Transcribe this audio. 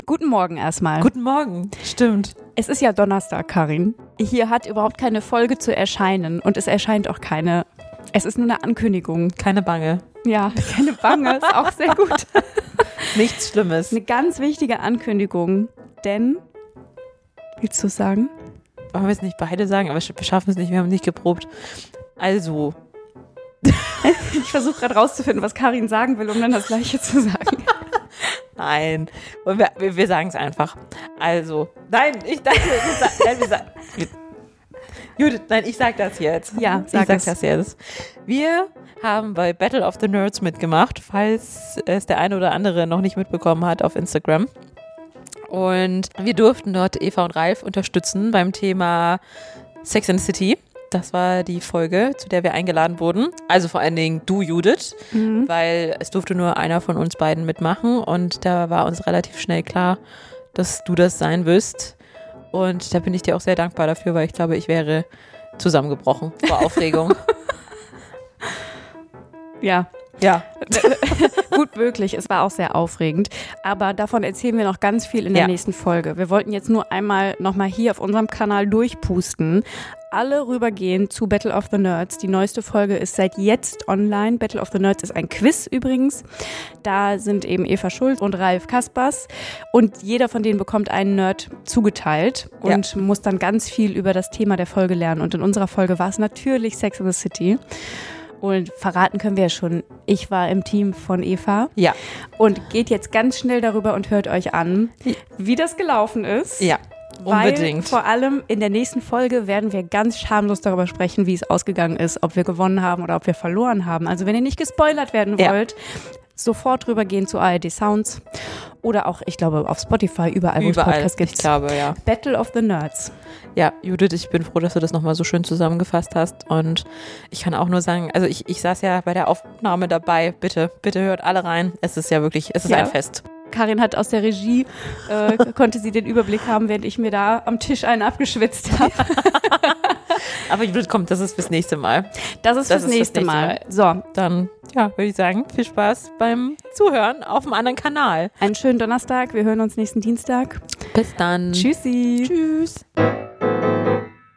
Guten Morgen erstmal. Guten Morgen, stimmt. Es ist ja Donnerstag, Karin. Hier hat überhaupt keine Folge zu erscheinen und es erscheint auch keine. Es ist nur eine Ankündigung. Keine Bange. Ja, keine Bange, ist auch sehr gut. Nichts Schlimmes. Eine ganz wichtige Ankündigung, denn, willst du es sagen? Wollen wir es nicht beide sagen, aber wir schaffen es nicht, wir haben nicht geprobt. Also. Ich versuche gerade rauszufinden, was Karin sagen will, um dann das Gleiche zu sagen. Nein, wir sagen es einfach. Also, nein, ich dachte, Judith, nein, ich sag das jetzt. Ja, sag das jetzt. Wir haben bei Battle of the Nerds mitgemacht, falls es der eine oder andere noch nicht mitbekommen hat auf Instagram. Und wir durften dort Eva und Ralf unterstützen beim Thema Sex and the City. Das war die Folge, zu der wir eingeladen wurden. Also vor allen Dingen du, Judith, weil es durfte nur einer von uns beiden mitmachen. Und da war uns relativ schnell klar, dass du das sein wirst. Und da bin ich dir auch sehr dankbar dafür, weil ich glaube, ich wäre zusammengebrochen vor Aufregung. Ja. Ja. Gut möglich, es war auch sehr aufregend. Aber davon erzählen wir noch ganz viel in der nächsten Folge. Wir wollten jetzt nur einmal nochmal hier auf unserem Kanal durchpusten. Alle rübergehen zu Battle of the Nerds. Die neueste Folge ist seit jetzt online. Battle of the Nerds ist ein Quiz übrigens. Da sind eben Eva Schulz und Ralf Kaspers. Und jeder von denen bekommt einen Nerd zugeteilt und muss dann ganz viel über das Thema der Folge lernen. Und in unserer Folge war es natürlich Sex and the City. Und verraten können wir ja schon, ich war im Team von Eva. Ja. Und geht jetzt ganz schnell darüber und hört euch an, wie das gelaufen ist. Ja, unbedingt. Weil vor allem in der nächsten Folge werden wir ganz schamlos darüber sprechen, wie es ausgegangen ist, ob wir gewonnen haben oder ob wir verloren haben. Also wenn ihr nicht gespoilert werden wollt, sofort rübergehen zu ARD Sounds oder auch, ich glaube, auf Spotify, überall, wo es Podcasts gibt. Ich glaube, ja. Battle of the Nerds. Ja, Judith, ich bin froh, dass du das nochmal so schön zusammengefasst hast. Und ich kann auch nur sagen, also ich saß ja bei der Aufnahme dabei. Bitte hört alle rein. Es ist ja wirklich, es ist ein Fest. Karin hat aus der Regie, konnte sie den Überblick haben, während ich mir da am Tisch einen abgeschwitzt habe. Aber Judith, kommt, das ist fürs nächste Mal. Das ist fürs nächste Mal. So. Dann, würde ich sagen, viel Spaß beim Zuhören auf einem anderen Kanal. Einen schönen Donnerstag. Wir hören uns nächsten Dienstag. Bis dann. Tschüssi. Tschüss.